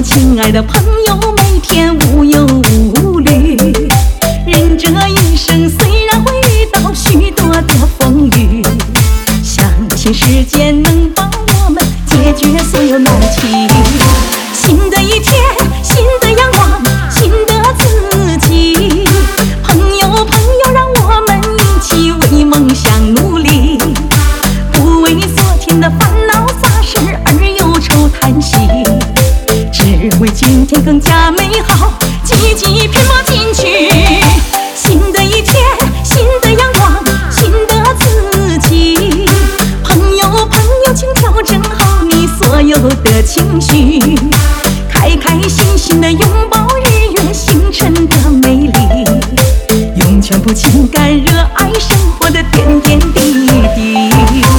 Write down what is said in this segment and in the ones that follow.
亲爱的朋友，每天无忧无虑。人这一生虽然会遇到许多的风雨，相信时间能帮我们解决所有难题。新的一天，新的阳光，新的自己。朋友，让我们一起为梦想努力，不为昨天的烦恼杂事而忧愁叹息，只为今天更加美好，积极拼搏进取。新的一天，新的阳光，新的自己。朋友，请调整好你所有的情绪，开开心心的拥抱日月星辰的美丽，用全部情感热爱生活的点点滴滴。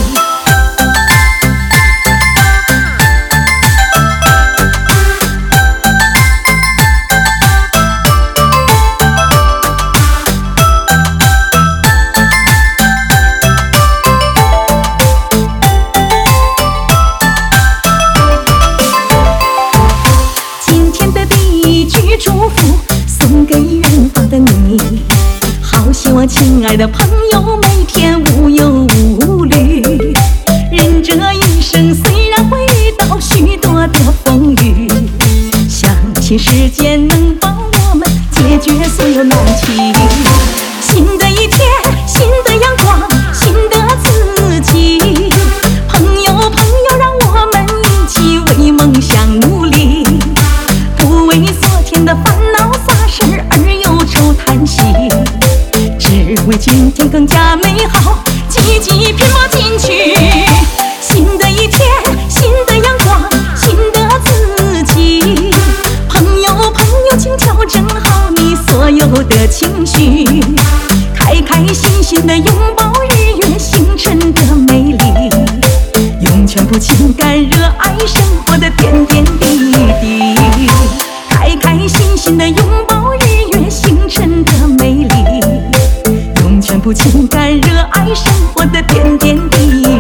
祝福送给远方的你，好希望亲爱的朋友每天无忧无虑。人这一生虽然会遇到许多的风雨，相信时间能帮我们解决所有难题。新的一天，新的阳光，新的自己。朋友，让我们一起为梦想努力，不为昨天的烦恼杂事而忧愁叹息，只为今天更加美好，积极拼搏进取。新的一天，新的阳光，新的自己。朋友，请调整好你所有的情绪，开开心心的拥抱日月星辰的美丽，用全部情感热爱生活的点点滴滴。开开心心的拥抱日月星辰的美丽，用全部情感热爱生活的点点滴滴。